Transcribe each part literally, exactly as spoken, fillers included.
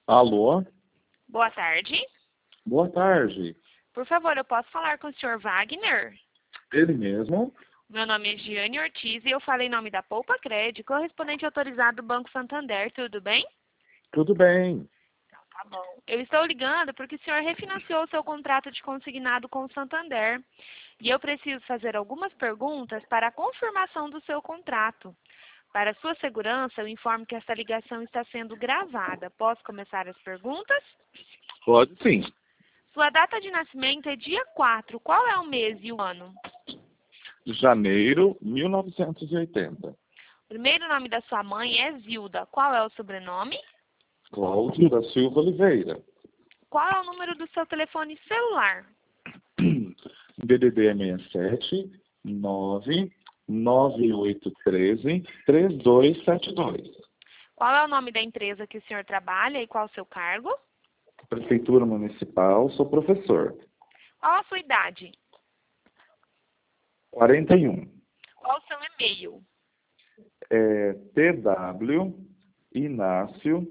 Alô? Boa tarde. Boa tarde. Por favor, eu posso falar com o senhor Wagner? Ele mesmo? Meu nome é Giane Ortiz e eu falo em nome da Poupa Crédito, correspondente autorizado do Banco Santander. Tudo bem? Tudo bem. Tá bom. Eu estou ligando porque o senhor refinanciou o seu contrato de consignado com o Santander. E eu preciso fazer algumas perguntas para a confirmação do seu contrato. Para sua segurança, eu informo que esta ligação está sendo gravada. Posso começar as perguntas? Pode sim. Sua data de nascimento é dia quatro. Qual é o mês e o ano? Janeiro mil novecentos e oitenta. O primeiro nome da sua mãe é Zilda. Qual é o sobrenome? Cláudio da Silva Oliveira. Qual é o número do seu telefone celular? D D D seis sete nove nove oito um três três dois sete dois. Qual é o nome da empresa que o senhor trabalha e qual o seu cargo? Prefeitura Municipal, sou professor. Qual a sua idade? quarenta e um. Qual o seu e-mail? É t w inácio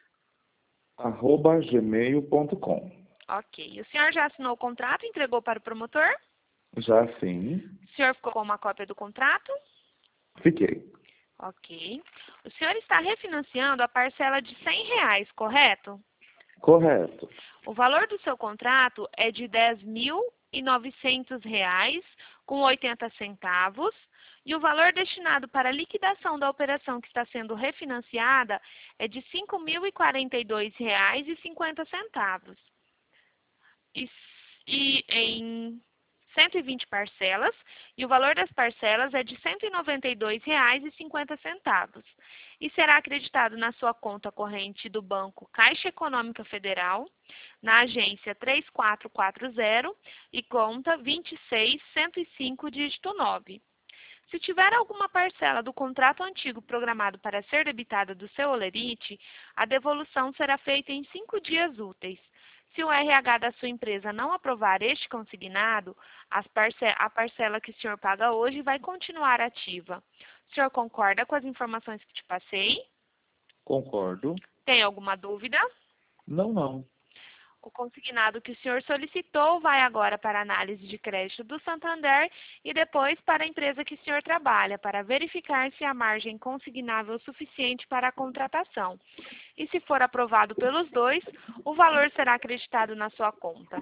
arroba gmail ponto com. Ok. O senhor já assinou o contrato e entregou para o promotor? Já sim. O senhor ficou com uma cópia do contrato? Fiquei. Ok. O senhor está refinanciando a parcela de cem reais, correto? Correto. O valor do seu contrato é de dez mil e novecentos reais com oitenta centavos e o valor destinado para a liquidação da operação que está sendo refinanciada é de cinco mil e quarenta e dois reais e cinquenta centavos. E, e em cento e vinte parcelas, e o valor das parcelas é de cento e noventa e dois reais e cinquenta centavos. E será acreditado na sua conta corrente do Banco Caixa Econômica Federal, na agência três quatro quatro zero e conta vinte e seis cento e cinco, dígito nove. Se tiver alguma parcela do contrato antigo programado para ser debitada do seu holerite, a devolução será feita em cinco dias úteis. Se o R H da sua empresa não aprovar este consignado, as parce a parcela que o senhor paga hoje vai continuar ativa. O senhor concorda com as informações que te passei? Concordo. Tem alguma dúvida? Não, não. O consignado que o senhor solicitou vai agora para a análise de crédito do Santander e depois para a empresa que o senhor trabalha, para verificar se há margem consignável suficiente para a contratação. E se for aprovado pelos dois, o valor será acreditado na sua conta.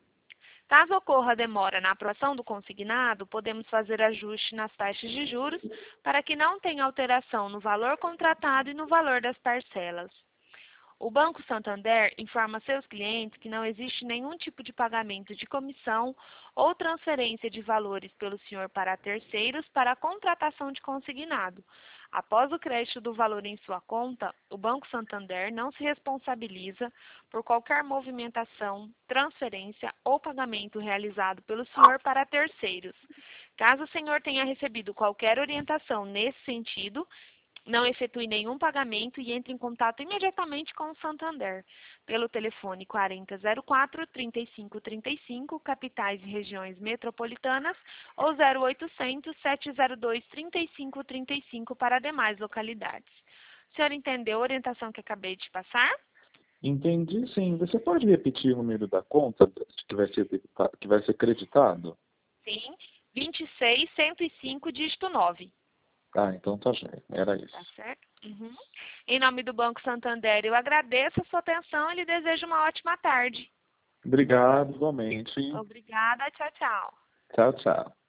Caso ocorra demora na aprovação do consignado, podemos fazer ajuste nas taxas de juros para que não tenha alteração no valor contratado e no valor das parcelas. O Banco Santander informa seus clientes que não existe nenhum tipo de pagamento de comissão ou transferência de valores pelo senhor para terceiros para a contratação de consignado. Após o crédito do valor em sua conta, o Banco Santander não se responsabiliza por qualquer movimentação, transferência ou pagamento realizado pelo senhor para terceiros. Caso o senhor tenha recebido qualquer orientação nesse sentido, não efetue nenhum pagamento e entre em contato imediatamente com o Santander, pelo telefone quarenta zero quatro, trinta e cinco trinta e cinco, capitais e regiões metropolitanas, ou zero oitocentos, sete zero dois, trinta e cinco trinta e cinco para demais localidades. O senhor entendeu a orientação que acabei de passar? Entendi, sim. Você pode repetir o número da conta que vai ser, debita- que vai ser creditado? Sim, vinte e seis, cento e cinco, dígito nove. Ah, então tá já. Era isso. Tá certo? Uhum. Em nome do Banco Santander, eu agradeço a sua atenção e lhe desejo uma ótima tarde. Obrigado, igualmente. Obrigada, tchau, tchau. Tchau, tchau.